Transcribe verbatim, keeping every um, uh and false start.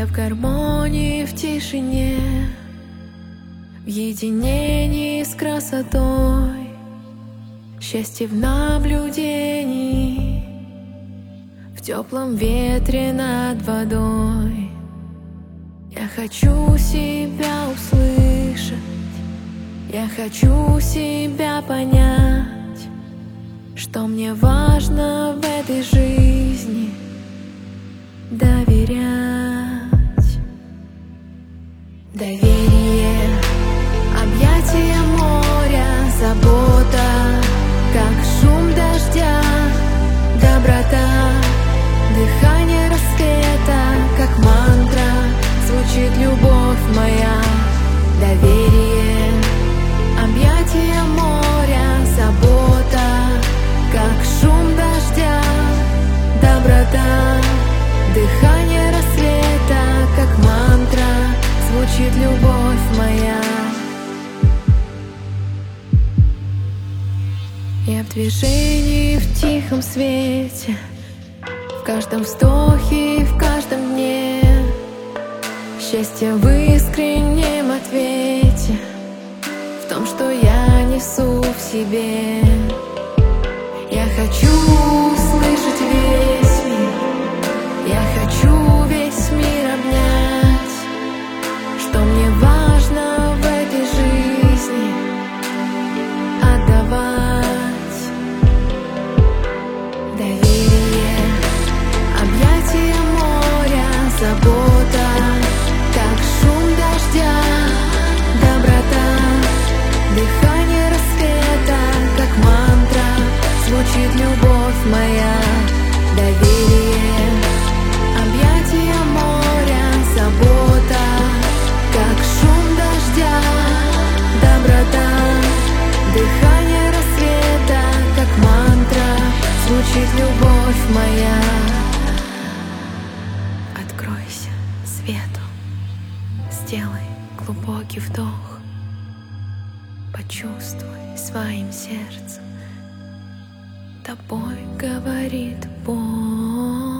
Я в гармонии, в тишине, в единении с красотой, счастье в наблюдении, в теплом ветре над водой. Я хочу себя услышать, я хочу себя понять, что мне важно в этой жизни — доверять. Доверие, объятия моря, забота, как шум дождя, доброта, дыхание рассвета, как мантра звучит любовь моя. Доверие, объятия моря, забота, как шум дождя, доброта, дыхание рассвета, как мантра звучит любовь моя. Я в движении, в тихом свете, в каждом вздохе, в каждом дне. Счастье в искреннем ответе, в том, что я несу в себе. Я хочу услышать весь мир, я хочу весь мир обнять, что мне важно в этой жизни отдавать. Доверие, объятия моря, забота, как шум дождя, доброта, дыхание рассвета, как мантра звучит любовь моя. Доверие, объятия моря, забота, как шум дождя, доброта, дыхание рассвета, как мантра звучит любовь моя. Откройся свету, сделай глубокий вдох, почувствуй своим сердцем, тобой говорит Бог.